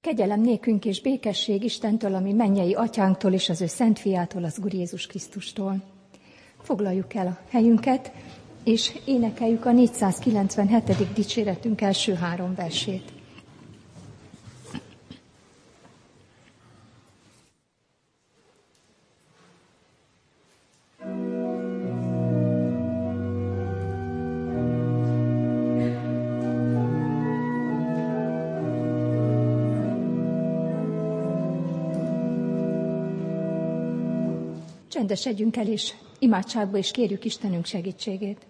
Kegyelem nékünk és békesség Istentől, ami mennyei atyánktól és az ő szent fiától, az Úr Jézus Krisztustól. Foglaljuk el a helyünket, és énekeljük a 497. dicséretünk első 3 versét. Csendesedjünk el, és imádságba is kérjük Istenünk segítségét.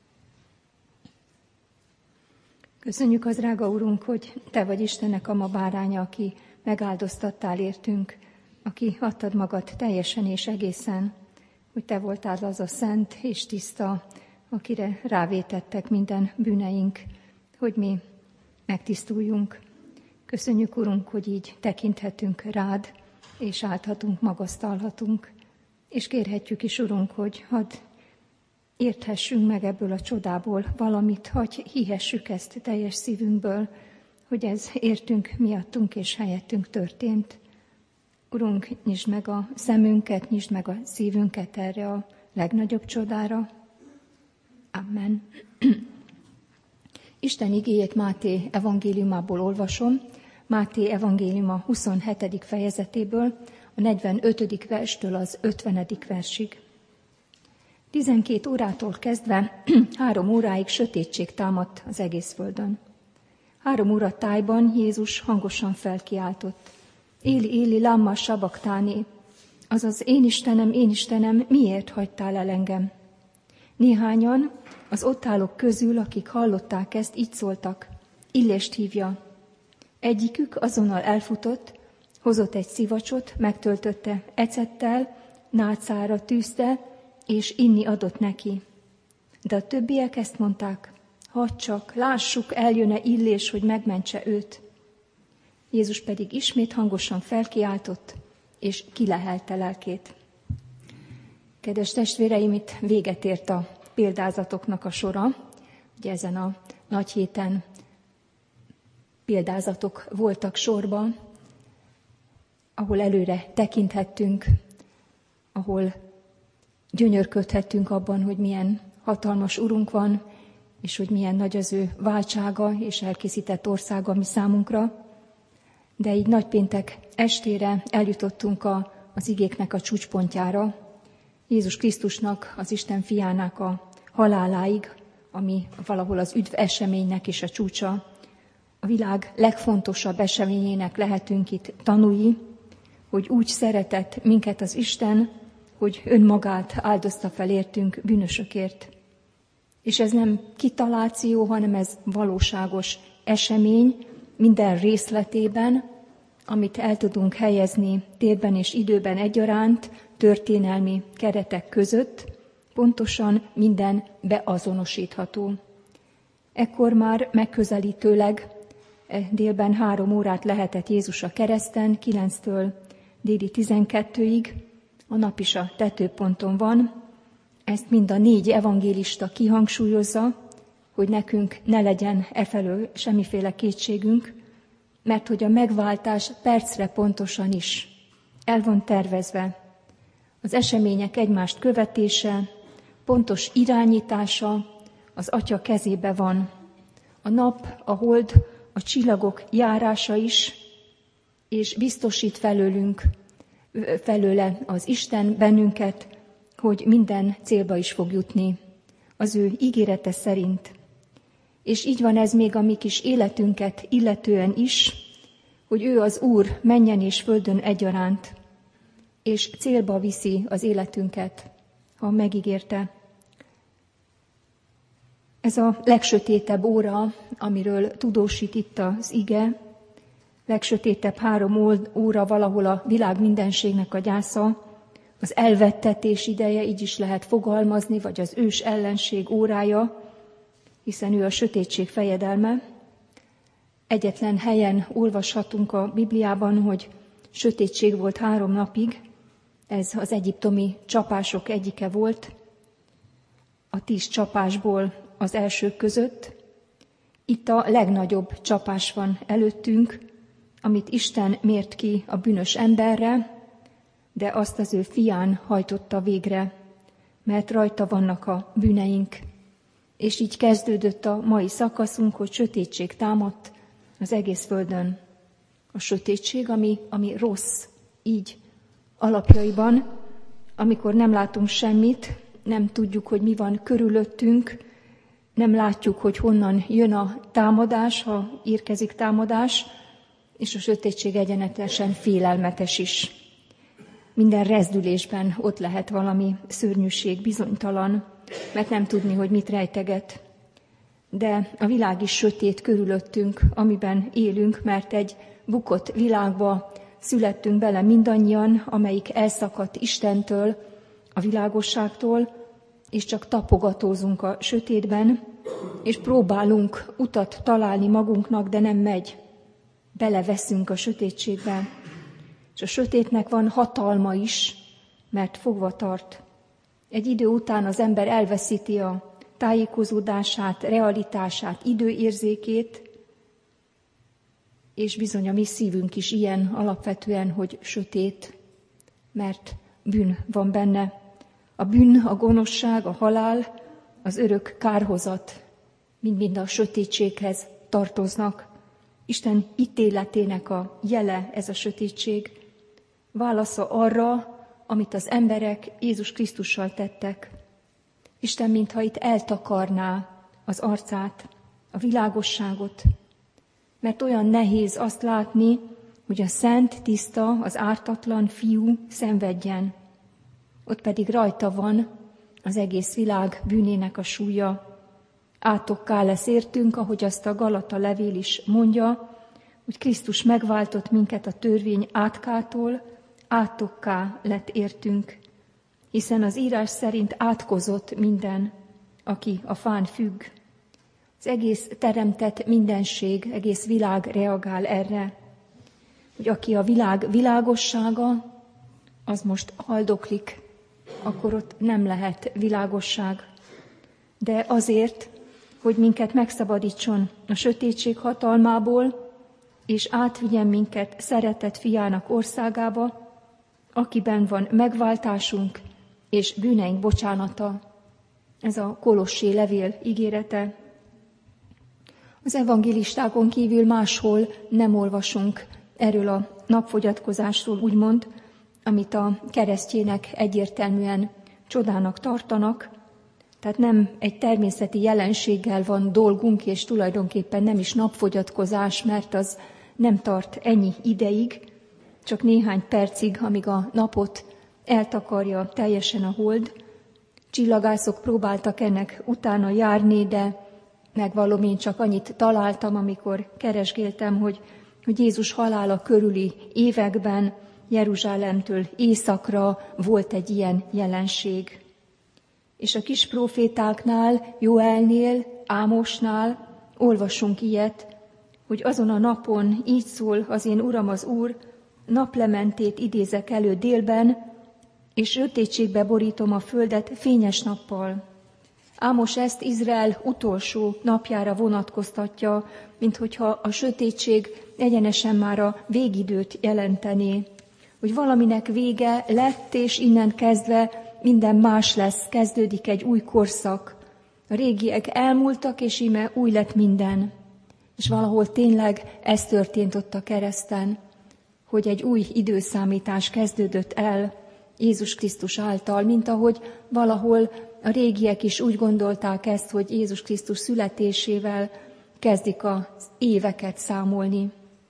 Köszönjük az drága Urunk, hogy Te vagy Istennek a ma báránya, aki megáldoztattál értünk, aki adtad magad teljesen és egészen, hogy Te voltál az a szent és tiszta, akire rávétettek minden bűneink, hogy mi megtisztuljunk. Köszönjük, Urunk, hogy így tekinthetünk rád, és állhatunk, magasztalhatunk. És kérhetjük is, Urunk, hogy hadd érthessünk meg ebből a csodából valamit, hadd hihessük ezt teljes szívünkből, hogy ez értünk, miattunk és helyettünk történt. Urunk, nyisd meg a szemünket, nyisd meg a szívünket erre a legnagyobb csodára. Amen. Isten igéjét Máté evangéliumából olvasom, Máté evangéliuma 27. fejezetéből, a 45. verstől az 50. versig. 12 órától kezdve 3 óráig sötétség támadt az egész földön. 3 óra tájban Jézus hangosan felkiáltott: Éli, Éli, lamma sabaktáni, azaz én Istenem, miért hagytál el engem? Néhányan az ott állók közül, akik hallották ezt, így szóltak: Illést hívja. Egyikük azonnal elfutott, hozott egy szivacsot, megtöltötte ecettel, nátszára tűzte, és inni adott neki. De a többiek ezt mondták: hadd csak, lássuk, eljön-e Illés, hogy megmentse őt. Jézus pedig ismét hangosan felkiáltott, és kilehelte lelkét. Kedves testvéreim, itt véget ért a példázatoknak a sora. Ugye ezen a nagy héten példázatok voltak sorban, ahol előre tekinthettünk, ahol gyönyörködhettünk abban, hogy milyen hatalmas Urunk van, és hogy milyen nagy az ő váltsága és elkészített országa mi számunkra. De így nagypéntek estére eljutottunk az igéknek a csúcspontjára, Jézus Krisztusnak, az Isten fiának a haláláig, ami valahol az üdv eseménynek is a csúcsa. A világ legfontosabb eseményének lehetünk itt tanúi, hogy úgy szeretett minket az Isten, hogy önmagát áldozta fel értünk bűnösökért. És ez nem kitaláció, hanem ez valóságos esemény minden részletében, amit el tudunk helyezni térben és időben egyaránt, történelmi keretek között, pontosan minden beazonosítható. Ekkor már megközelítőleg délben 3 órát lehetett Jézus a kereszten, 9-től déli 12-ig, a nap is a tetőponton van. Ezt mind a 4 evangélista kihangsúlyozza, hogy nekünk ne legyen efelől semmiféle kétségünk, mert hogy a megváltás percre pontosan is el van tervezve. Az események egymást követése, pontos irányítása az Atya kezébe van. A nap, a hold, a csillagok járása is, és biztosít felőle az Isten bennünket, hogy minden célba is fog jutni az ő ígérete szerint. És így van ez még a mi kis életünket illetően is, hogy ő az Úr mennyen és földön egyaránt, és célba viszi az életünket, ha megígérte. Ez a legsötétebb óra, amiről tudósít itt az ige, legsötétebb 3 óra valahol a világ mindenségnek a gyásza, az elvettetés ideje, így is lehet fogalmazni, vagy az ős ellenség órája, hiszen ő a sötétség fejedelme. Egyetlen helyen olvashatunk a Bibliában, hogy sötétség volt 3 napig, ez az egyiptomi csapások egyike volt, a 10 csapásból az elsők között. Itt a legnagyobb csapás van előttünk, amit Isten mért ki a bűnös emberre, de azt az ő fián hajtotta végre, mert rajta vannak a bűneink. És így kezdődött a mai szakaszunk, hogy sötétség támadt az egész földön. A sötétség, ami rossz, így alapjaiban, amikor nem látunk semmit, nem tudjuk, hogy mi van körülöttünk, nem látjuk, hogy honnan jön a támadás, ha érkezik támadás, és a sötétség egyenletesen félelmetes is. Minden rezdülésben ott lehet valami szörnyűség, bizonytalan, mert nem tudni, hogy mit rejteget. De a világ is sötét körülöttünk, amiben élünk, mert egy bukott világba születtünk bele mindannyian, amelyik elszakadt Istentől, a világosságtól, és csak tapogatózunk a sötétben, és próbálunk utat találni magunknak, de nem megy. Beleveszünk a sötétségbe. És a sötétnek van hatalma is, mert fogva tart. Egy idő után az ember elveszíti a tájékozódását, realitását, időérzékét, és bizony a mi szívünk is ilyen alapvetően, hogy sötét, mert bűn van benne. A bűn, a gonoszság, a halál, az örök kárhozat mind-mind a sötétséghez tartoznak. Isten ítéletének a jele ez a sötétség, válasza arra, amit az emberek Jézus Krisztussal tettek. Isten mintha itt eltakarná az arcát, a világosságot, mert olyan nehéz azt látni, hogy a szent, tiszta, az ártatlan fiú szenvedjen. Ott pedig rajta van az egész világ bűnének a súlya. Átokká lesz értünk, ahogy azt a Galata levél is mondja, hogy Krisztus megváltott minket a törvény átkától, átokká lett értünk, hiszen az írás szerint átkozott minden, aki a fán függ. Az egész teremtett mindenség, egész világ reagál erre, hogy aki a világ világossága, az most haldoklik, akkor ott nem lehet világosság. De azért, hogy minket megszabadítson a sötétség hatalmából, és átvigyen minket szeretett fiának országába, akiben van megváltásunk és bűneink bocsánata. Ez a Kolossé levél ígérete. Az evangélistákon kívül máshol nem olvasunk erről a napfogyatkozásról, úgymond, amit a keresztjének egyértelműen csodának tartanak. Tehát nem egy természeti jelenséggel van dolgunk, és tulajdonképpen nem is napfogyatkozás, mert az nem tart ennyi ideig, csak néhány percig, amíg a napot eltakarja teljesen a hold. Csillagászok próbáltak ennek utána járni, de megvallom, én csak annyit találtam, amikor keresgéltem, hogy Jézus halála körüli években Jeruzsálemtől északra volt egy ilyen jelenség. És a kis profétáknál, Jóelnél, Ámosnál olvasunk ilyet, hogy azon a napon így szól az én Uram az Úr, naplementét idézek elő délben, és sötétségbe borítom a földet fényes nappal. Ámos ezt Izrael utolsó napjára vonatkoztatja, minthogyha a sötétség egyenesen már a végidőt jelentené, hogy valaminek vége lett, és innen kezdve minden más lesz, kezdődik egy új korszak. A régiek elmúltak, és íme új lett minden. És valahol tényleg ez történt ott a kereszten, hogy egy új időszámítás kezdődött el Jézus Krisztus által, mint ahogy valahol a régiek is úgy gondolták ezt, hogy Jézus Krisztus születésével kezdik az éveket számolni.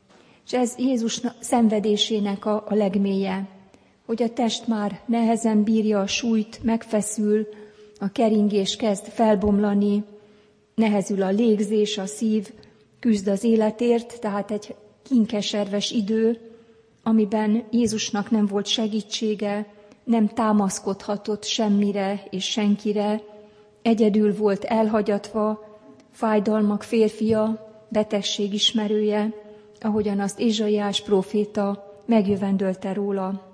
És ez Jézus szenvedésének a legmélye, hogy a test már nehezen bírja a súlyt, megfeszül, a keringés kezd felbomlani, nehezül a légzés, a szív, küzd az életért, tehát egy kínkeserves idő, amiben Jézusnak nem volt segítsége, nem támaszkodhatott semmire és senkire, egyedül volt elhagyatva, fájdalmak férfia, betegség ismerője, ahogyan azt Ézsaiás próféta megjövendölte róla.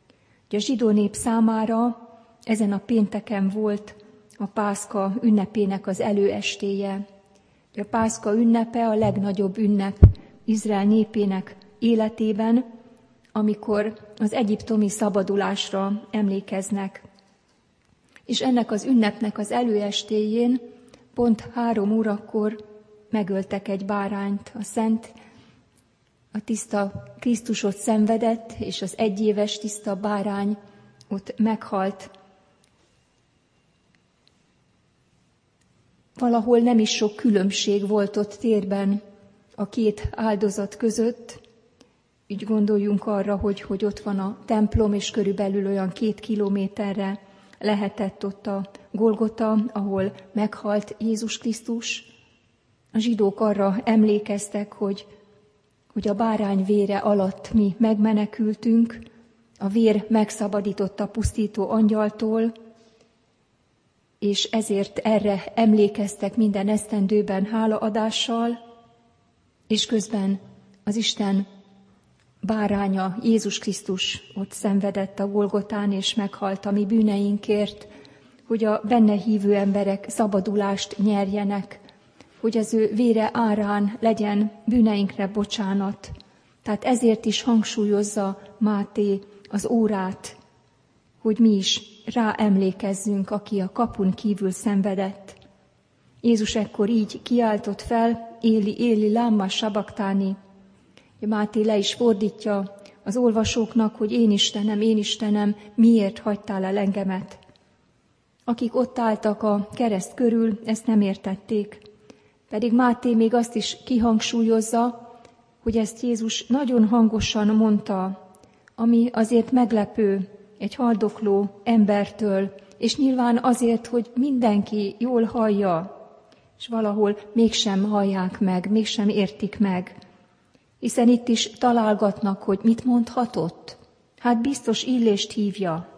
A zsidó nép számára ezen a pénteken volt a Pászka ünnepének az előestéje. A Pászka ünnepe a legnagyobb ünnep Izrael népének életében, amikor az egyiptomi szabadulásra emlékeznek. És ennek az ünnepnek az előestéjén, pont 3 órakor megöltek egy bárányt. A tiszta Krisztus ott szenvedett, és az 1 éves tiszta bárány ott meghalt. Valahol nem is sok különbség volt ott térben a 2 áldozat között. Így gondoljunk arra, hogy ott van a templom, és körülbelül olyan 2 kilométerre lehetett ott a Golgota, ahol meghalt Jézus Krisztus. A zsidók arra emlékeztek, hogy a bárány vére alatt mi megmenekültünk, a vér megszabadította a pusztító angyaltól, és ezért erre emlékeztek minden esztendőben hálaadással, és közben az Isten báránya, Jézus Krisztus ott szenvedett a Golgotán, és meghalt a mi bűneinkért, hogy a benne hívő emberek szabadulást nyerjenek, hogy az ő vére árán legyen bűneinkre bocsánat. Tehát ezért is hangsúlyozza Máté az órát, hogy mi is ráemlékezzünk, aki a kapun kívül szenvedett. Jézus ekkor így kiáltott fel, Éli, Éli, láma sabaktáni. Máté le is fordítja az olvasóknak, hogy én Istenem, miért hagytál el engemet? Akik ott álltak a kereszt körül, ezt nem értették. Pedig Máté még azt is kihangsúlyozza, hogy ezt Jézus nagyon hangosan mondta, ami azért meglepő egy haldokló embertől, és nyilván azért, hogy mindenki jól hallja, és valahol mégsem hallják meg, mégsem értik meg. Hiszen itt is találgatnak, hogy mit mondhatott. Hát biztos Illést hívja.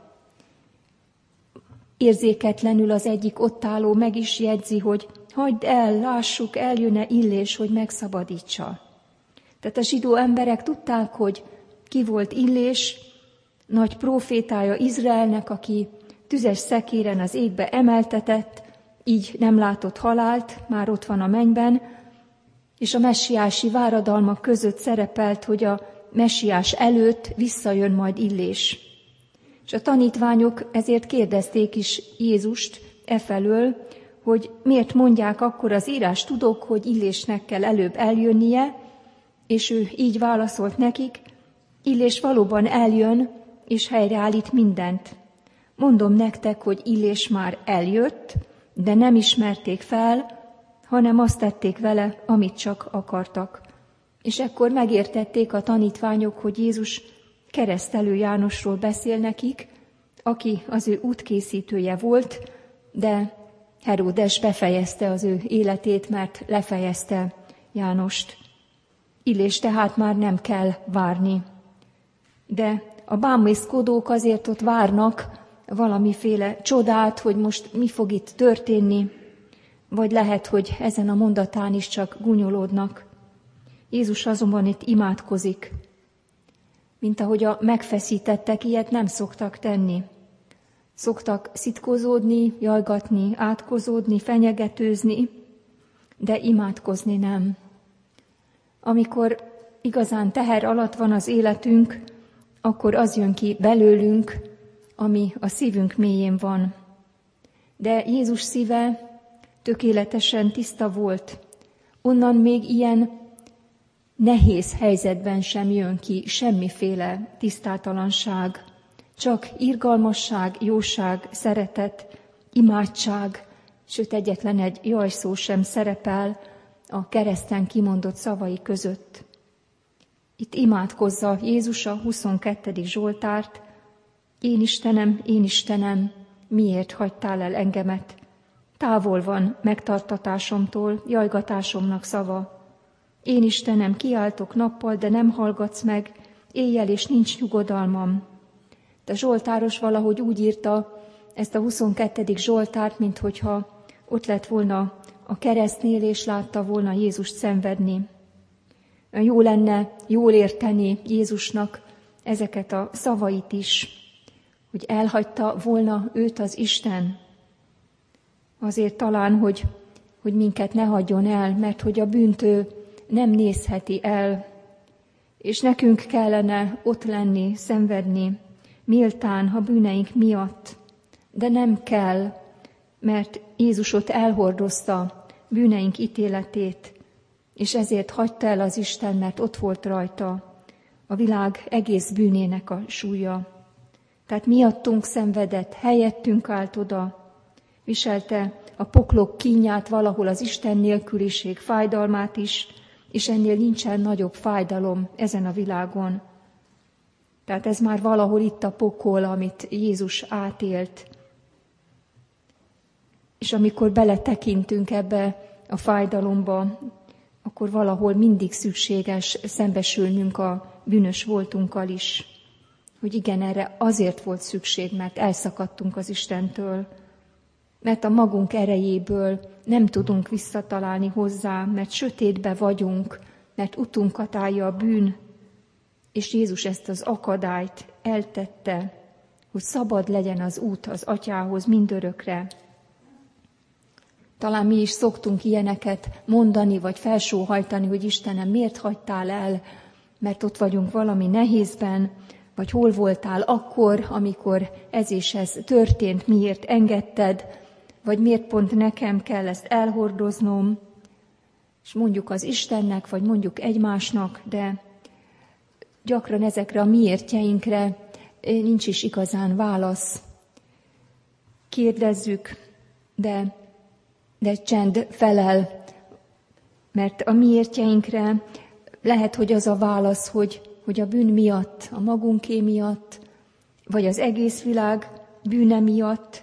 Érzéketlenül az egyik ott álló meg is jegyzi, hogy hagyd el, lássuk, eljön-e Illés, hogy megszabadítsa. Tehát a zsidó emberek tudták, hogy ki volt Illés, nagy prófétája Izraelnek, aki tüzes szekéren az égbe emeltetett, így nem látott halált, már ott van a mennyben, és a messiási váradalmak között szerepelt, hogy a messiás előtt visszajön majd Illés. És a tanítványok ezért kérdezték is Jézust efelől, hogy miért mondják akkor az írás tudók, hogy Illésnek kell előbb eljönnie, és ő így válaszolt nekik, Illés valóban eljön, és helyreállít mindent. Mondom nektek, hogy Illés már eljött, de nem ismerték fel, hanem azt tették vele, amit csak akartak. És ekkor megértették a tanítványok, hogy Jézus keresztelő Jánosról beszél nekik, aki az ő útkészítője volt, de Heródes befejezte az ő életét, mert lefejezte Jánost. Illés tehát már nem kell várni. De a bámészkodók azért ott várnak valamiféle csodát, hogy most mi fog itt történni, vagy lehet, hogy ezen a mondatán is csak gúnyolódnak. Jézus azonban itt imádkozik, mint ahogy a megfeszítettek ilyet nem szoktak tenni. Szoktak szitkozódni, jajgatni, átkozódni, fenyegetőzni, de imádkozni nem. Amikor igazán teher alatt van az életünk, akkor az jön ki belőlünk, ami a szívünk mélyén van. De Jézus szíve tökéletesen tiszta volt. Onnan még ilyen nehéz helyzetben sem jön ki semmiféle tisztátalanság, csak irgalmasság, jóság, szeretet, imádság, sőt egyetlen egy jajszó sem szerepel a kereszten kimondott szavai között. Itt imádkozza Jézus a 22. Zsoltárt, én Istenem, miért hagytál el engemet? Távol van megtartatásomtól, jajgatásomnak szava. Én Istenem, kiáltok nappal, de nem hallgatsz meg, éjjel és nincs nyugodalmam. De a zsoltáros valahogy úgy írta ezt a 22. Zsoltárt, minthogyha ott lett volna a keresztnél, és látta volna Jézust szenvedni. Jó lenne jól érteni Jézusnak ezeket a szavait is, hogy elhagyta volna őt az Isten. Azért talán, hogy minket ne hagyjon el, mert hogy a bűnt ő nem nézheti el. És nekünk kellene ott lenni, szenvedni, méltán a bűneink miatt, de nem kell, mert Jézus ott elhordozta bűneink ítéletét, és ezért hagyta el az Isten, mert ott volt rajta a világ egész bűnének a súlya. Tehát miattunk szenvedett, helyettünk állt oda, viselte a poklok kínját, valahol az Isten nélküliség fájdalmát is, és ennél nincsen nagyobb fájdalom ezen a világon. Tehát ez már valahol itt a pokol, amit Jézus átélt. És amikor beletekintünk ebbe a fájdalomba, akkor valahol mindig szükséges szembesülnünk a bűnös voltunkkal is. Hogy igen, erre azért volt szükség, mert elszakadtunk az Istentől. Mert a magunk erejéből nem tudunk visszatalálni hozzá, mert sötétbe vagyunk, mert utunkat állja a bűn, és Jézus ezt az akadályt eltette, hogy szabad legyen az út az Atyához mindörökre. Talán mi is szoktunk ilyeneket mondani, vagy felsóhajtani, hogy Istenem, miért hagytál el, mert ott vagyunk valami nehézben, vagy hol voltál akkor, amikor ez és ez történt, miért engedted, vagy miért pont nekem kell ezt elhordoznom, és mondjuk az Istennek, vagy mondjuk egymásnak, de gyakran ezekre a miértjeinkre nincs is igazán válasz. Kérdezzük, de csend felel, mert a miértjeinkre lehet, hogy az a válasz, hogy a bűn miatt, a magunké miatt, vagy az egész világ bűne miatt,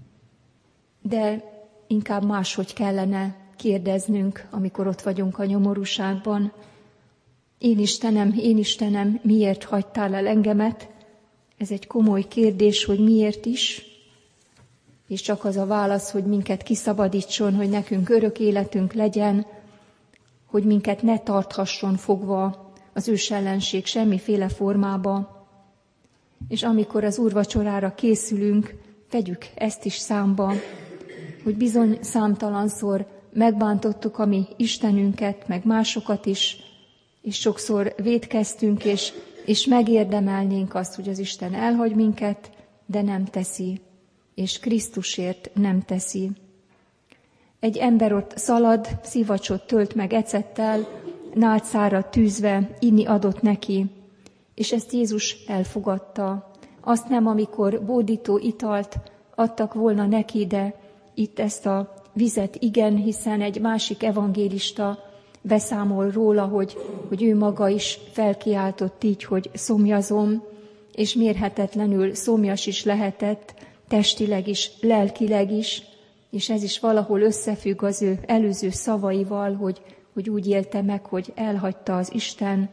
de inkább máshogy kellene kérdeznünk, amikor ott vagyunk a nyomorúságban. Én Istenem, miért hagytál el engemet? Ez egy komoly kérdés, hogy miért is, és csak az a válasz, hogy minket kiszabadítson, hogy nekünk örök életünk legyen, hogy minket ne tarthasson fogva az ősellenség semmiféle formába. És amikor az úrvacsorára készülünk, vegyük ezt is számba, hogy bizony számtalanszor megbántottuk a mi Istenünket, meg másokat is, és sokszor vétkeztünk, és megérdemelnénk azt, hogy az Isten elhagy minket, de nem teszi, és Krisztusért nem teszi. Egy ember ott szalad, szivacsot tölt meg ecettel, nálcára tűzve, inni adott neki, és ezt Jézus elfogadta. Azt nem, amikor bódító italt adtak volna neki, de itt ezt a vizet igen, hiszen egy másik evangélista beszámol róla, hogy ő maga is felkiáltott így, hogy szomjazom, és mérhetetlenül szomjas is lehetett, testileg is, lelkileg is, és ez is valahol összefügg az ő előző szavaival, hogy úgy élte meg, hogy elhagyta az Isten,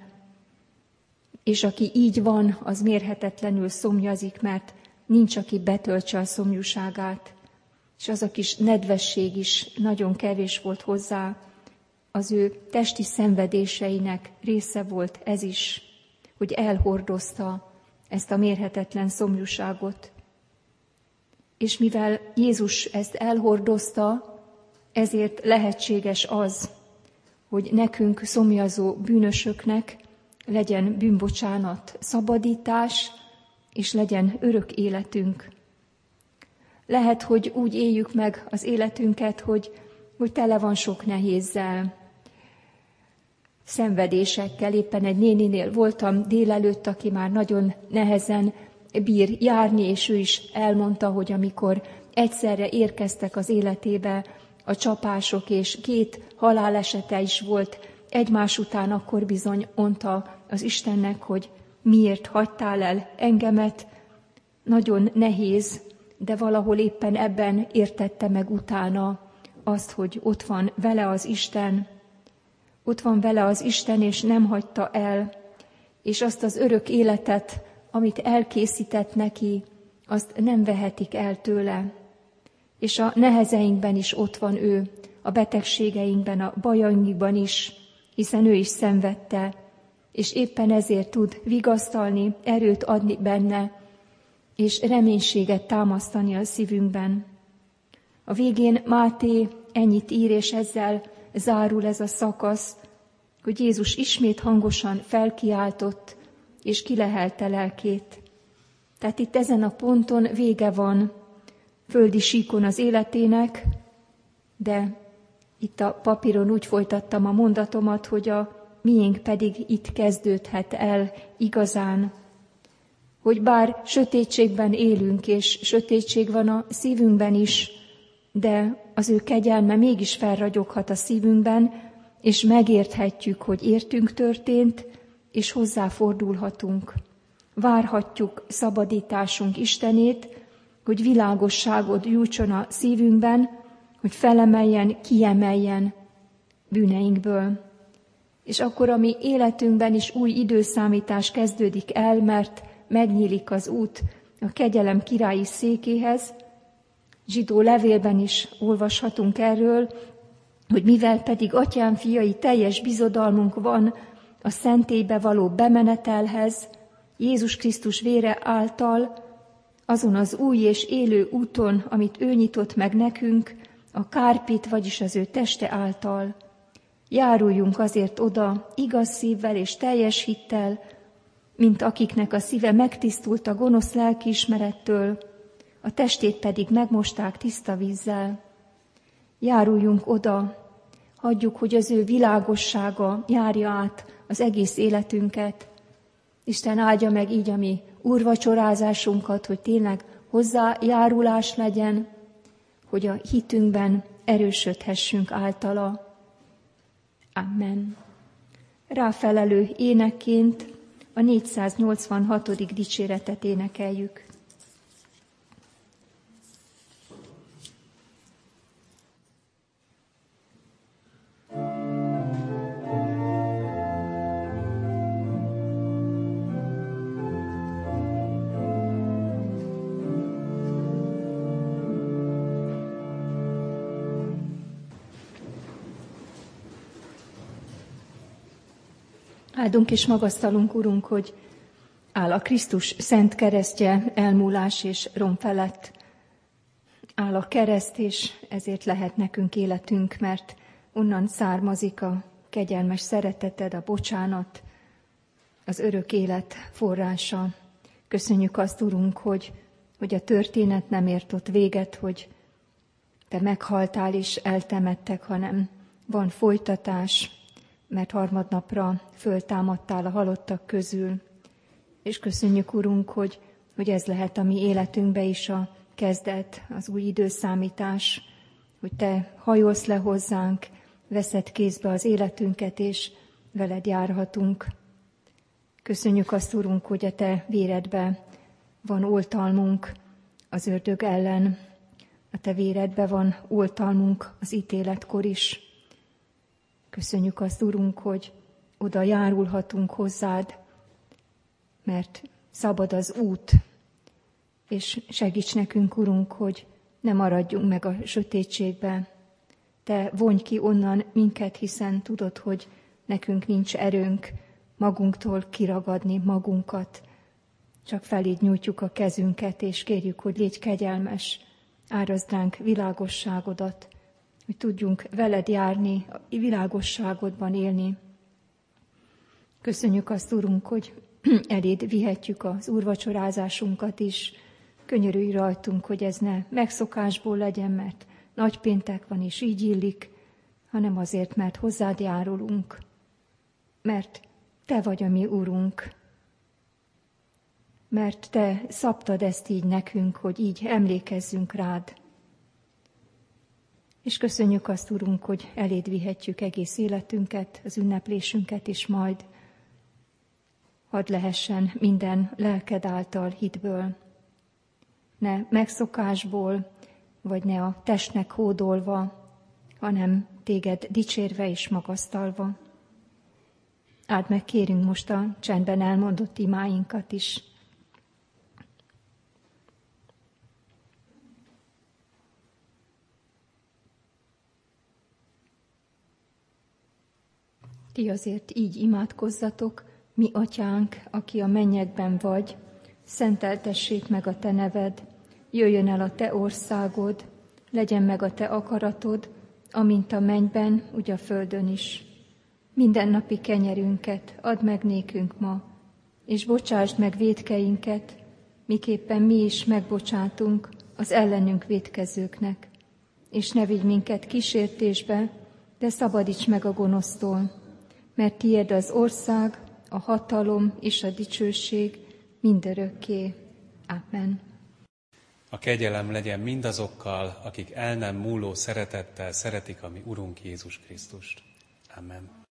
és aki így van, az mérhetetlenül szomjazik, mert nincs, aki betöltse a szomjúságát. És az a kis nedvesség is nagyon kevés volt hozzá, az ő testi szenvedéseinek része volt ez is, hogy elhordozta ezt a mérhetetlen szomjúságot. És mivel Jézus ezt elhordozta, ezért lehetséges az, hogy nekünk szomjazó bűnösöknek legyen bűnbocsánat, szabadítás, és legyen örök életünk. Lehet, hogy úgy éljük meg az életünket, hogy tele van sok nehézzel, szenvedésekkel. Éppen egy néninél voltam délelőtt, aki már nagyon nehezen bír járni, és ő is elmondta, hogy amikor egyszerre érkeztek az életébe a csapások, és 2 halálesete is volt egymás után, akkor bizony mondta az Istennek, hogy miért hagytál el engemet. Nagyon nehéz, de valahol éppen ebben értette meg utána azt, hogy ott van vele az Isten. Ott van vele az Isten, és nem hagyta el, és azt az örök életet, amit elkészített neki, azt nem vehetik el tőle. És a nehezeinkben is ott van ő, a betegségeinkben, a bajainkban is, hiszen ő is szenvedte, és éppen ezért tud vigasztalni, erőt adni benne, és reménységet támasztani a szívünkben. A végén Máté ennyit ír, és ezzel zárul ez a szakasz, hogy Jézus ismét hangosan felkiáltott, és kilehelte lelkét. Tehát itt ezen a ponton vége van földi síkon az életének, de itt a papíron úgy folytattam a mondatomat, hogy a miénk pedig itt kezdődhet el igazán, hogy bár sötétségben élünk, és sötétség van a szívünkben is, de az ő kegyelme mégis felragyoghat a szívünkben, és megérthetjük, hogy értünk történt, és hozzáfordulhatunk. Várhatjuk szabadításunk Istenét, hogy világosságot gyújtson a szívünkben, hogy felemeljen, kiemeljen bűneinkből. És akkor a mi életünkben is új időszámítás kezdődik el, mert megnyílik az út a kegyelem királyi székéhez. Zsidó levélben is olvashatunk erről, hogy mivel pedig atyám fiai teljes bizodalmunk van a szentélybe való bemenetelhez, Jézus Krisztus vére által, azon az új és élő úton, amit ő nyitott meg nekünk, a kárpit, vagyis az ő teste által. Járuljunk azért oda igaz szívvel és teljes hittel, mint akiknek a szíve megtisztult a gonosz lelkiismerettől, a testét pedig megmosták tiszta vízzel. Járuljunk oda, hagyjuk, hogy az ő világossága járja át az egész életünket. Isten áldja meg így a mi úrvacsorázásunkat, hogy tényleg hozzájárulás legyen, hogy a hitünkben erősödhessünk általa. Amen. Ráfelelő énekként a 486. dicséretet énekeljük. Áldunk és magasztalunk, Urunk, hogy áll a Krisztus szent keresztje elmúlás és rom felett. Áll a kereszt, és ezért lehet nekünk életünk, mert onnan származik a kegyelmes szereteted, a bocsánat, az örök élet forrása. Köszönjük azt, Urunk, hogy a történet nem ért ott véget, hogy te meghaltál és eltemettek, hanem van folytatás, mert harmadnapra föltámadtál a halottak közül. És köszönjük, Urunk, hogy ez lehet a mi életünkbe is a kezdet, az új időszámítás, hogy te hajolsz le hozzánk, veszed kézbe az életünket, és veled járhatunk. Köszönjük azt, Urunk, hogy a te véredbe van oltalmunk az ördög ellen, a te véredbe van oltalmunk az ítéletkor is. Köszönjük azt, Urunk, hogy oda járulhatunk hozzád, mert szabad az út, és segíts nekünk, Urunk, hogy ne maradjunk meg a sötétségbe. Te vonj ki onnan minket, hiszen tudod, hogy nekünk nincs erőnk magunktól kiragadni magunkat. Csak feléd nyújtjuk a kezünket, és kérjük, hogy légy kegyelmes, árazd ránk világosságodat, hogy tudjunk veled járni, a világosságodban élni. Köszönjük azt, Urunk, hogy eléd vihetjük az úrvacsorázásunkat is. Könyörülj rajtunk, hogy ez ne megszokásból legyen, mert nagypéntek van és így illik, hanem azért, mert hozzád járulunk. Mert te vagy a mi Urunk. Mert te szabtad ezt így nekünk, hogy így emlékezzünk rád. És köszönjük azt, Urunk, hogy eléd vihetjük egész életünket, az ünneplésünket is majd. Hadd lehessen minden lelked által hitből, ne megszokásból, vagy ne a testnek hódolva, hanem téged dicsérve és magasztalva. Áld meg, kérünk most a csendben elmondott imáinkat is. Ti azért így imádkozzatok: mi atyánk, aki a mennyekben vagy, szenteltessék meg a te neved, jöjjön el a te országod, legyen meg a te akaratod, amint a mennyben, úgy a földön is. Mindennapi kenyerünket add meg nékünk ma, és bocsásd meg vétkeinket, miképpen mi is megbocsátunk az ellenünk vétkezőknek. És ne vigy minket kísértésbe, de szabadíts meg a gonosztól, mert tiéd az ország, a hatalom és a dicsőség mindörökké. Amen. A kegyelem legyen mindazokkal, akik el nem múló szeretettel szeretik a mi Urunk Jézus Krisztust. Amen.